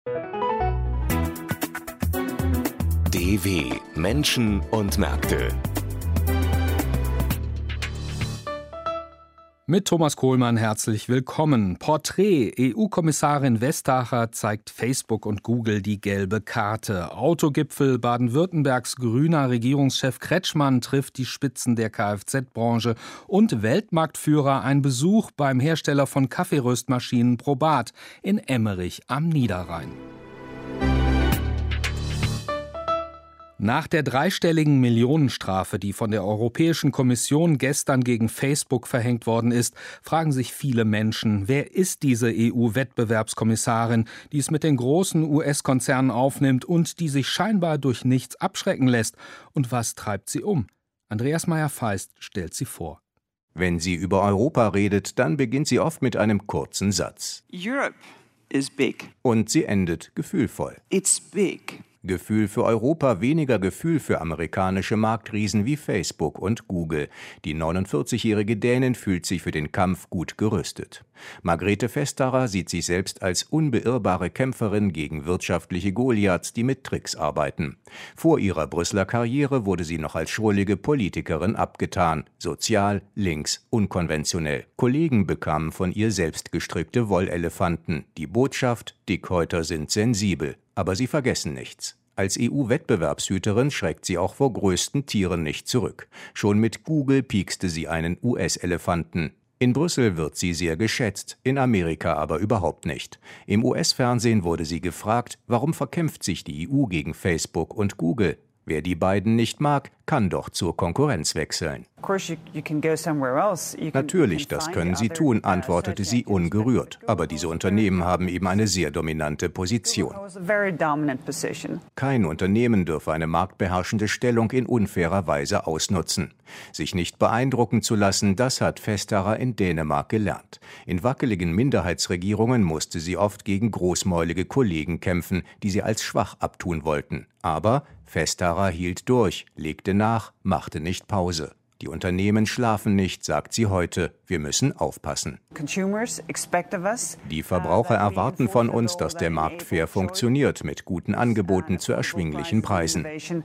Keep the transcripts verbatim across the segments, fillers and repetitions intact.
D W Menschen und Märkte. Mit Thomas Kohlmann herzlich willkommen. Porträt: E U-Kommissarin Vestager zeigt Facebook und Google die gelbe Karte. Autogipfel: Baden-Württembergs grüner Regierungschef Kretschmann trifft die Spitzen der Kfz-Branche. Und Weltmarktführer: ein Besuch beim Hersteller von Kaffeeröstmaschinen Probat in Emmerich am Niederrhein. Nach der dreistelligen Millionenstrafe, die von der Europäischen Kommission gestern gegen Facebook verhängt worden ist, fragen sich viele Menschen, wer ist diese E U-Wettbewerbskommissarin, die es mit den großen U S-Konzernen aufnimmt und die sich scheinbar durch nichts abschrecken lässt? Und was treibt sie um? Andreas Meyer-Feist stellt sie vor. Wenn sie über Europa redet, dann beginnt sie oft mit einem kurzen Satz. Europe is big. Und sie endet gefühlvoll. It's big. Gefühl für Europa, weniger Gefühl für amerikanische Marktriesen wie Facebook und Google. Die neunundvierzigjährige Dänin fühlt sich für den Kampf gut gerüstet. Margrethe Vestager sieht sich selbst als unbeirrbare Kämpferin gegen wirtschaftliche Goliaths, die mit Tricks arbeiten. Vor ihrer Brüsseler Karriere wurde sie noch als schrullige Politikerin abgetan. Sozial, links, unkonventionell. Kollegen bekamen von ihr selbst gestrickte Wollelefanten. Die Botschaft: Dickhäuter sind sensibel. Aber sie vergessen nichts. Als E U-Wettbewerbshüterin schreckt sie auch vor größten Tieren nicht zurück. Schon mit Google piekste sie einen U S-Elefanten. In Brüssel wird sie sehr geschätzt, in Amerika aber überhaupt nicht. Im U S-Fernsehen wurde sie gefragt, warum verkämpft sich die E U gegen Facebook und Google? Wer die beiden nicht mag, kann doch zur Konkurrenz wechseln. Natürlich, das können sie tun, antwortete sie ungerührt. Aber diese Unternehmen haben eben eine sehr dominante Position. Kein Unternehmen dürfe eine marktbeherrschende Stellung in unfairer Weise ausnutzen. Sich nicht beeindrucken zu lassen, das hat Vestager in Dänemark gelernt. In wackeligen Minderheitsregierungen musste sie oft gegen großmäulige Kollegen kämpfen, die sie als schwach abtun wollten. Aber Vestager hielt durch, legte nach, machte nicht Pause. Die Unternehmen schlafen nicht, sagt sie heute. Wir müssen aufpassen. Die Verbraucher erwarten von uns, dass der Markt fair funktioniert, mit guten Angeboten zu erschwinglichen Preisen.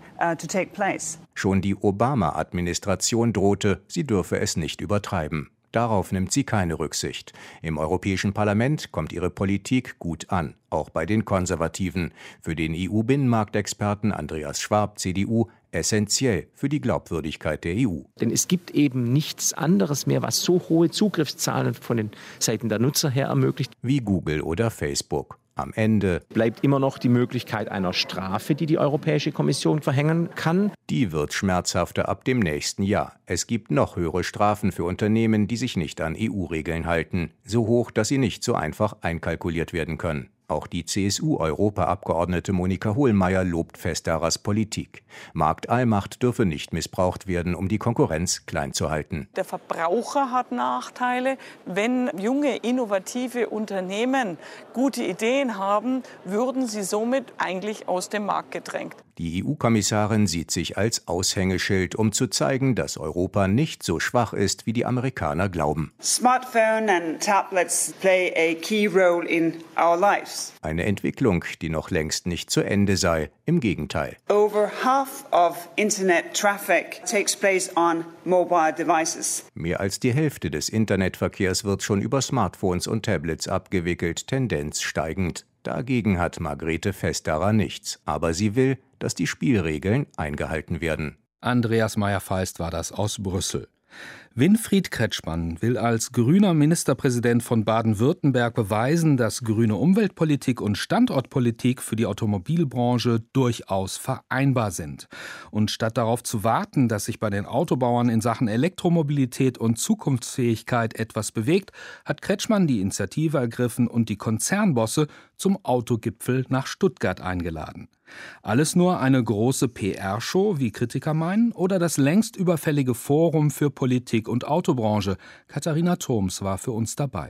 Schon die Obama-Administration drohte, sie dürfe es nicht übertreiben. Darauf nimmt sie keine Rücksicht. Im Europäischen Parlament kommt ihre Politik gut an, auch bei den Konservativen. Für den E U-Binnenmarktexperten Andreas Schwab, C D U, essentiell für die Glaubwürdigkeit der E U. Denn es gibt eben nichts anderes mehr, was so hohe Zugriffszahlen von den Seiten der Nutzer her ermöglicht. Wie Google oder Facebook. Am Ende bleibt immer noch die Möglichkeit einer Strafe, die die Europäische Kommission verhängen kann. Die wird schmerzhafter ab dem nächsten Jahr. Es gibt noch höhere Strafen für Unternehmen, die sich nicht an E U-Regeln halten. So hoch, dass sie nicht so einfach einkalkuliert werden können. Auch die C S U-Europaabgeordnete Monika Hohlmeier lobt Vestagers Politik. Marktallmacht dürfe nicht missbraucht werden, um die Konkurrenz klein zu halten. Der Verbraucher hat Nachteile. Wenn junge, innovative Unternehmen gute Ideen haben, würden sie somit eigentlich aus dem Markt gedrängt. Die E U-Kommissarin sieht sich als Aushängeschild, um zu zeigen, dass Europa nicht so schwach ist, wie die Amerikaner glauben. Smartphone and tablets play a key role in our lives. Eine Entwicklung, die noch längst nicht zu Ende sei. Im Gegenteil. Over half of internet traffic takes place on mobile devices. Mehr als die Hälfte des Internetverkehrs wird schon über Smartphones und Tablets abgewickelt, Tendenz steigend. Dagegen hat Margrethe Vestager nichts. Aber sie will, dass die Spielregeln eingehalten werden. Andreas Meyer-Feist war das aus Brüssel. Winfried Kretschmann will als grüner Ministerpräsident von Baden-Württemberg beweisen, dass grüne Umweltpolitik und Standortpolitik für die Automobilbranche durchaus vereinbar sind. Und statt darauf zu warten, dass sich bei den Autobauern in Sachen Elektromobilität und Zukunftsfähigkeit etwas bewegt, hat Kretschmann die Initiative ergriffen und die Konzernbosse zum Autogipfel nach Stuttgart eingeladen. Alles nur eine große P R-Show, wie Kritiker meinen, oder das längst überfällige Forum für Politik und Autobranche? Katharina Thoms war für uns dabei.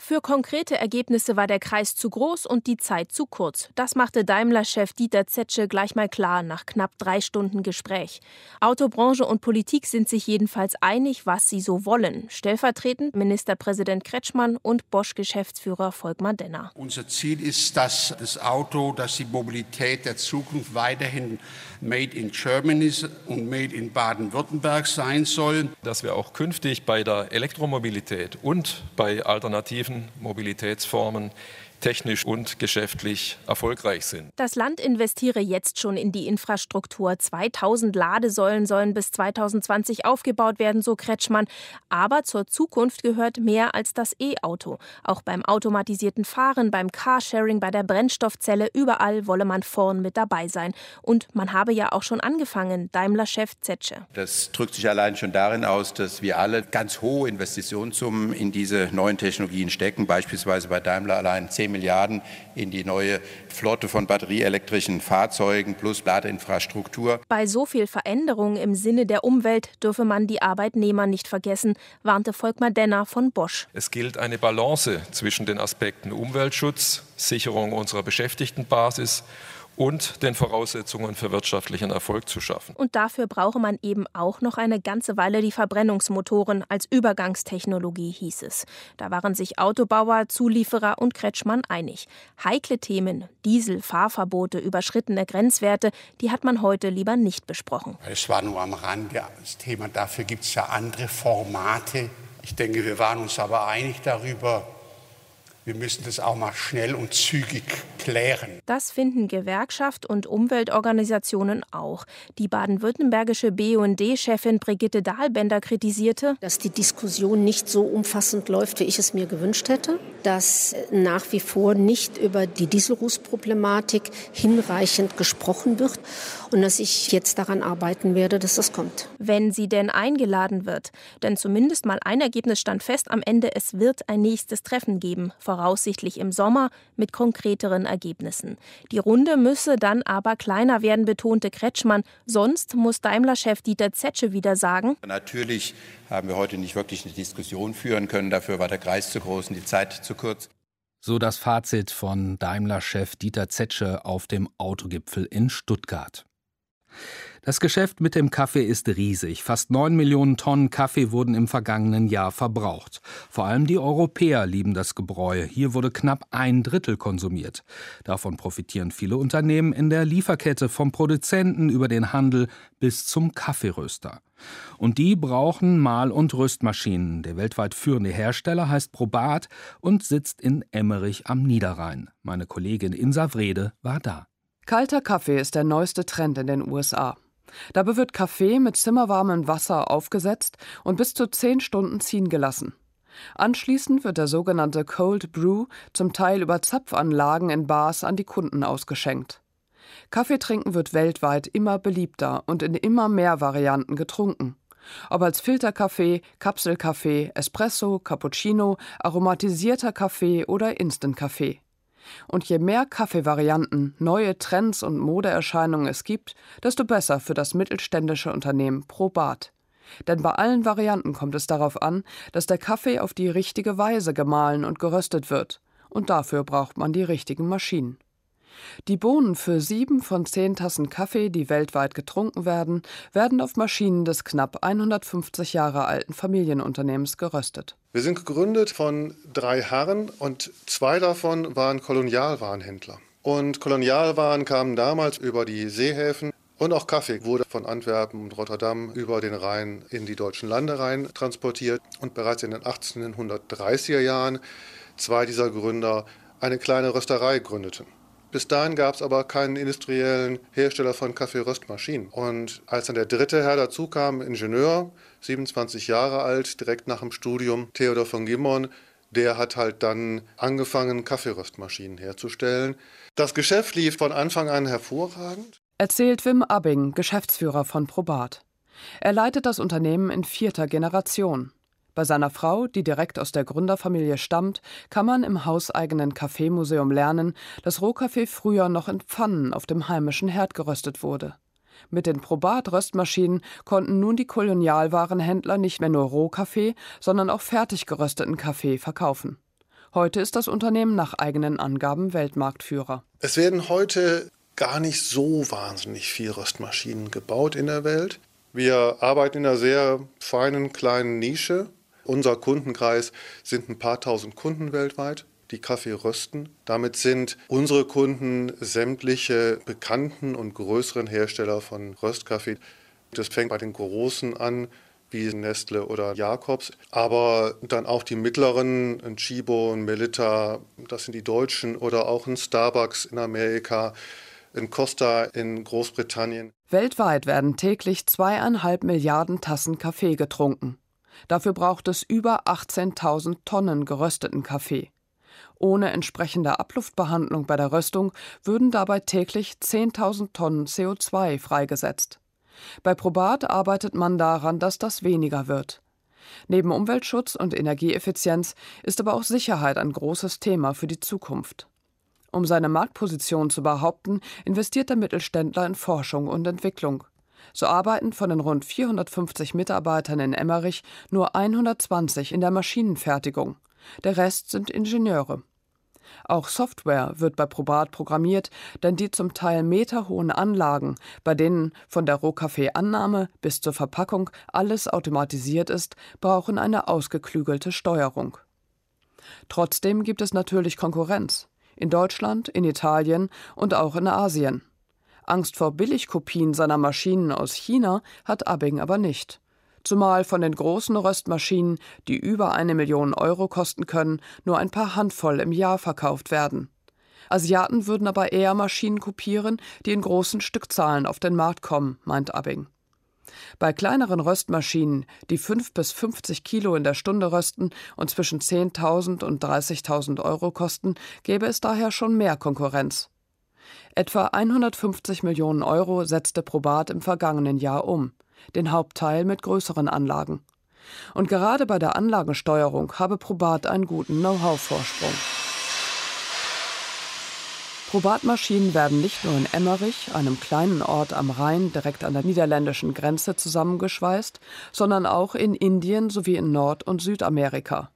Für konkrete Ergebnisse war der Kreis zu groß und die Zeit zu kurz. Das machte Daimler-Chef Dieter Zetsche gleich mal klar nach knapp drei Stunden Gespräch. Autobranche und Politik sind sich jedenfalls einig, was sie so wollen. Stellvertretend Ministerpräsident Kretschmann und Bosch-Geschäftsführer Volkmar Denner. Unser Ziel ist, dass das Auto, dass die Mobilität der Zukunft weiterhin made in Germany und made in Baden-Württemberg sein soll. Dass wir auch künftig bei der Elektromobilität und bei alternativen Mobilitätsformen technisch und geschäftlich erfolgreich sind. Das Land investiere jetzt schon in die Infrastruktur. zweitausend Ladesäulen sollen bis zweitausendzwanzig aufgebaut werden, so Kretschmann. Aber zur Zukunft gehört mehr als das E-Auto. Auch beim automatisierten Fahren, beim Carsharing, bei der Brennstoffzelle, überall wolle man vorn mit dabei sein. Und man habe ja auch schon angefangen, Daimler-Chef Zetsche. Das drückt sich allein schon darin aus, dass wir alle ganz hohe Investitionssummen in diese neuen Technologien stecken. Beispielsweise bei Daimler allein zehn Milliarden in die neue Flotte von batterieelektrischen Fahrzeugen plus Ladeinfrastruktur. Bei so viel Veränderung im Sinne der Umwelt dürfe man die Arbeitnehmer nicht vergessen, warnte Volkmar Denner von Bosch. Es gilt eine Balance zwischen den Aspekten Umweltschutz, Sicherung unserer Beschäftigtenbasis und den Voraussetzungen für wirtschaftlichen Erfolg zu schaffen. Und dafür brauche man eben auch noch eine ganze Weile die Verbrennungsmotoren als Übergangstechnologie, hieß es. Da waren sich Autobauer, Zulieferer und Kretschmann einig. Heikle Themen, Diesel, Fahrverbote, überschrittene Grenzwerte, die hat man heute lieber nicht besprochen. Es war nur am Rande das Thema, dafür gibt es ja andere Formate. Ich denke, wir waren uns aber einig darüber, wir müssen das auch mal schnell und zügig klären. Das finden Gewerkschaft und Umweltorganisationen auch. Die baden-württembergische B U N D-Chefin Brigitte Dahlbender kritisierte, dass die Diskussion nicht so umfassend läuft, wie ich es mir gewünscht hätte. Dass nach wie vor nicht über die Dieselrußproblematik hinreichend gesprochen wird. Und dass ich jetzt daran arbeiten werde, dass das kommt. Wenn sie denn eingeladen wird. Denn zumindest mal ein Ergebnis stand fest am Ende, es wird ein nächstes Treffen geben. Voraussichtlich im Sommer mit konkreteren Ergebnissen. Die Runde müsse dann aber kleiner werden, betonte Kretschmann. Sonst muss Daimler-Chef Dieter Zetsche wieder sagen: Natürlich haben wir heute nicht wirklich eine Diskussion führen können. Dafür war der Kreis zu groß und die Zeit zu kurz. So das Fazit von Daimler-Chef Dieter Zetsche auf dem Autogipfel in Stuttgart. Das Geschäft mit dem Kaffee ist riesig. Fast neun Millionen Tonnen Kaffee wurden im vergangenen Jahr verbraucht. Vor allem die Europäer lieben das Gebräu. Hier wurde knapp ein Drittel konsumiert. Davon profitieren viele Unternehmen in der Lieferkette, vom Produzenten über den Handel bis zum Kaffeeröster. Und die brauchen Mahl- und Röstmaschinen. Der weltweit führende Hersteller heißt Probat und sitzt in Emmerich am Niederrhein. Meine Kollegin Insa Wrede war da. Kalter Kaffee ist der neueste Trend in den U S A. Dabei wird Kaffee mit zimmerwarmem Wasser aufgesetzt und bis zu zehn Stunden ziehen gelassen. Anschließend wird der sogenannte Cold Brew zum Teil über Zapfanlagen in Bars an die Kunden ausgeschenkt. Kaffeetrinken wird weltweit immer beliebter und in immer mehr Varianten getrunken. Ob als Filterkaffee, Kapselkaffee, Espresso, Cappuccino, aromatisierter Kaffee oder Instant-Kaffee. Und je mehr Kaffeevarianten, neue Trends und Modeerscheinungen es gibt, desto besser für das mittelständische Unternehmen Probat. Denn bei allen Varianten kommt es darauf an, dass der Kaffee auf die richtige Weise gemahlen und geröstet wird. Und dafür braucht man die richtigen Maschinen. Die Bohnen für sieben von zehn Tassen Kaffee, die weltweit getrunken werden, werden auf Maschinen des knapp hundertfünfzig Jahre alten Familienunternehmens geröstet. Wir sind gegründet von drei Herren und zwei davon waren Kolonialwarenhändler. Und Kolonialwaren kamen damals über die Seehäfen und auch Kaffee wurde von Antwerpen und Rotterdam über den Rhein in die deutschen Lande rein transportiert. Und bereits in den achtzehnhundertdreißiger Jahren zwei dieser Gründer eine kleine Rösterei gründeten. Bis dahin gab es aber keinen industriellen Hersteller von Kaffeeröstmaschinen. Und als dann der dritte Herr dazu kam, Ingenieur, siebenundzwanzig Jahre alt, direkt nach dem Studium, Theodor von Gimmon, der hat halt dann angefangen, Kaffeeröstmaschinen herzustellen. Das Geschäft lief von Anfang an hervorragend. Erzählt Wim Abbing, Geschäftsführer von Probat. Er leitet das Unternehmen in vierter Generation. Bei seiner Frau, die direkt aus der Gründerfamilie stammt, kann man im hauseigenen Kaffeemuseum lernen, dass Rohkaffee früher noch in Pfannen auf dem heimischen Herd geröstet wurde. Mit den Probat-Röstmaschinen konnten nun die Kolonialwarenhändler nicht mehr nur Rohkaffee, sondern auch fertig gerösteten Kaffee verkaufen. Heute ist das Unternehmen nach eigenen Angaben Weltmarktführer. Es werden heute gar nicht so wahnsinnig viele Röstmaschinen gebaut in der Welt. Wir arbeiten in einer sehr feinen kleinen Nische. Unser Kundenkreis sind ein paar tausend Kunden weltweit, die Kaffee rösten. Damit sind unsere Kunden sämtliche bekannten und größeren Hersteller von Röstkaffee. Das fängt bei den Großen an, wie Nestle oder Jacobs, aber dann auch die mittleren, ein Chibo, ein Melitta, das sind die Deutschen, oder auch ein Starbucks in Amerika, ein Costa in Großbritannien. Weltweit werden täglich zweieinhalb Milliarden Tassen Kaffee getrunken. Dafür braucht es über achtzehntausend Tonnen gerösteten Kaffee. Ohne entsprechende Abluftbehandlung bei der Röstung würden dabei täglich zehntausend Tonnen C O zwei freigesetzt. Bei Probat arbeitet man daran, dass das weniger wird. Neben Umweltschutz und Energieeffizienz ist aber auch Sicherheit ein großes Thema für die Zukunft. Um seine Marktposition zu behaupten, investiert der Mittelständler in Forschung und Entwicklung. So arbeiten von den rund vierhundertfünfzig Mitarbeitern in Emmerich nur hundertzwanzig in der Maschinenfertigung. Der Rest sind Ingenieure. Auch Software wird bei Probat programmiert, denn die zum Teil meterhohen Anlagen, bei denen von der Rohkaffeeannahme bis zur Verpackung alles automatisiert ist, brauchen eine ausgeklügelte Steuerung. Trotzdem gibt es natürlich Konkurrenz. In Deutschland, in Italien und auch in Asien. Angst vor Billigkopien seiner Maschinen aus China hat Abing aber nicht. Zumal von den großen Röstmaschinen, die über eine Million Euro kosten können, nur ein paar Handvoll im Jahr verkauft werden. Asiaten würden aber eher Maschinen kopieren, die in großen Stückzahlen auf den Markt kommen, meint Abing. Bei kleineren Röstmaschinen, die fünf bis fünfzig Kilo in der Stunde rösten und zwischen zehntausend und dreißigtausend Euro kosten, gäbe es daher schon mehr Konkurrenz. Etwa hundertfünfzig Millionen Euro setzte Probat im vergangenen Jahr um, den Hauptteil mit größeren Anlagen. Und gerade bei der Anlagensteuerung habe Probat einen guten Know-how-Vorsprung. Probat-Maschinen werden nicht nur in Emmerich, einem kleinen Ort am Rhein direkt an der niederländischen Grenze, zusammengeschweißt, sondern auch in Indien sowie in Nord- und Südamerika.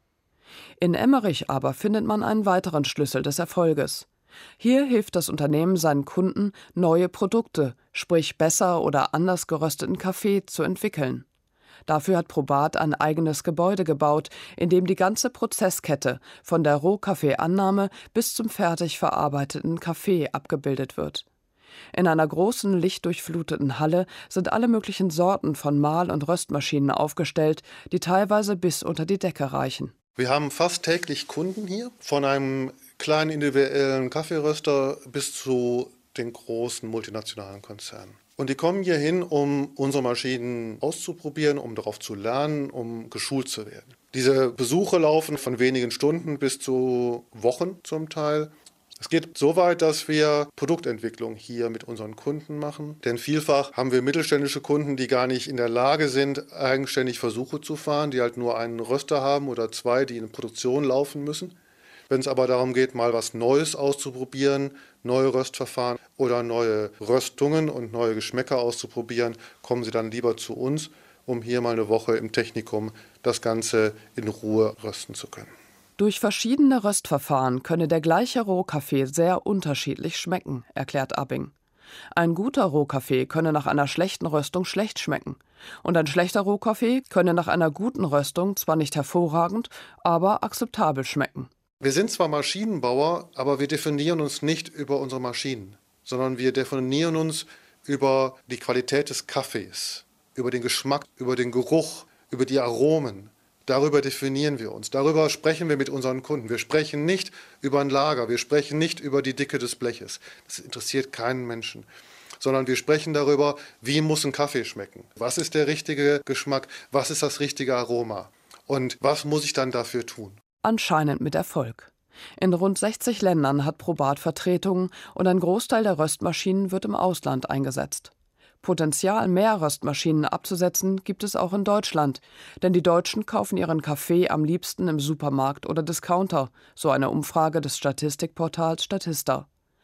In Emmerich aber findet man einen weiteren Schlüssel des Erfolges. Hier hilft das Unternehmen seinen Kunden, neue Produkte, sprich besser oder anders gerösteten Kaffee, zu entwickeln. Dafür hat Probat ein eigenes Gebäude gebaut, in dem die ganze Prozesskette von der Rohkaffeeannahme bis zum fertig verarbeiteten Kaffee abgebildet wird. In einer großen, lichtdurchfluteten Halle sind alle möglichen Sorten von Mahl- und Röstmaschinen aufgestellt, die teilweise bis unter die Decke reichen. Wir haben fast täglich Kunden hier, von einem kleinen individuellen Kaffeeröster bis zu den großen multinationalen Konzernen. Und die kommen hier hin, um unsere Maschinen auszuprobieren, um darauf zu lernen, um geschult zu werden. Diese Besuche laufen von wenigen Stunden bis zu Wochen zum Teil. Es geht so weit, dass wir Produktentwicklung hier mit unseren Kunden machen. Denn vielfach haben wir mittelständische Kunden, die gar nicht in der Lage sind, eigenständig Versuche zu fahren, die halt nur einen Röster haben oder zwei, die in Produktion laufen müssen. Wenn es aber darum geht, mal was Neues auszuprobieren, neue Röstverfahren oder neue Röstungen und neue Geschmäcker auszuprobieren, kommen sie dann lieber zu uns, um hier mal eine Woche im Technikum das Ganze in Ruhe rösten zu können. Durch verschiedene Röstverfahren könne der gleiche Rohkaffee sehr unterschiedlich schmecken, erklärt Abing. Ein guter Rohkaffee könne nach einer schlechten Röstung schlecht schmecken. Und ein schlechter Rohkaffee könne nach einer guten Röstung zwar nicht hervorragend, aber akzeptabel schmecken. Wir sind zwar Maschinenbauer, aber wir definieren uns nicht über unsere Maschinen, sondern wir definieren uns über die Qualität des Kaffees, über den Geschmack, über den Geruch, über die Aromen. Darüber definieren wir uns, darüber sprechen wir mit unseren Kunden. Wir sprechen nicht über ein Lager, wir sprechen nicht über die Dicke des Bleches. Das interessiert keinen Menschen. Sondern wir sprechen darüber, wie muss ein Kaffee schmecken? Was ist der richtige Geschmack? Was ist das richtige Aroma? Und was muss ich dann dafür tun? Anscheinend mit Erfolg. In rund sechzig Ländern hat Probat Vertretungen und ein Großteil der Röstmaschinen wird im Ausland eingesetzt. Potenzial, mehr Röstmaschinen abzusetzen, gibt es auch in Deutschland, denn die Deutschen kaufen ihren Kaffee am liebsten im Supermarkt oder Discounter, so eine Umfrage des Statistikportals Statista.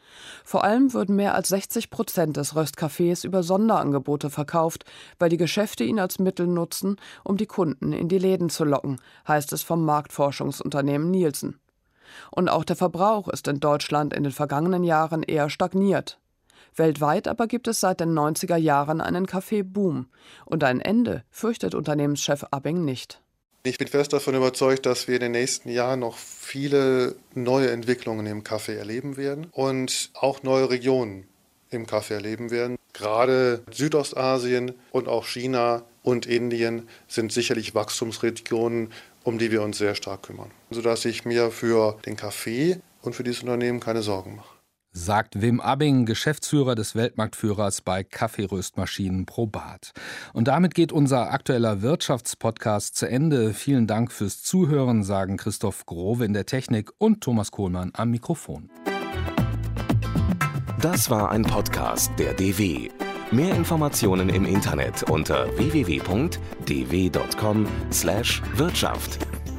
Vor allem würden mehr als sechzig Prozent des Röstkaffees über Sonderangebote verkauft, weil die Geschäfte ihn als Mittel nutzen, um die Kunden in die Läden zu locken, heißt es vom Marktforschungsunternehmen Nielsen. Und auch der Verbrauch ist in Deutschland in den vergangenen Jahren eher stagniert. Weltweit aber gibt es seit den neunziger Jahren einen Kaffeeboom. Und ein Ende fürchtet Unternehmenschef Abing nicht. Ich bin fest davon überzeugt, dass wir in den nächsten Jahren noch viele neue Entwicklungen im Kaffee erleben werden und auch neue Regionen im Kaffee erleben werden. Gerade Südostasien und auch China und Indien sind sicherlich Wachstumsregionen, um die wir uns sehr stark kümmern, sodass ich mir für den Kaffee und für dieses Unternehmen keine Sorgen mache. Sagt Wim Abing, Geschäftsführer des Weltmarktführers bei Kaffeeröstmaschinen Probat. Und damit geht unser aktueller Wirtschaftspodcast zu Ende. Vielen Dank fürs Zuhören, sagen Christoph Growe in der Technik und Thomas Kohlmann am Mikrofon. Das war ein Podcast der D W. Mehr Informationen im Internet unter w w w punkt d w punkt com slash Wirtschaft.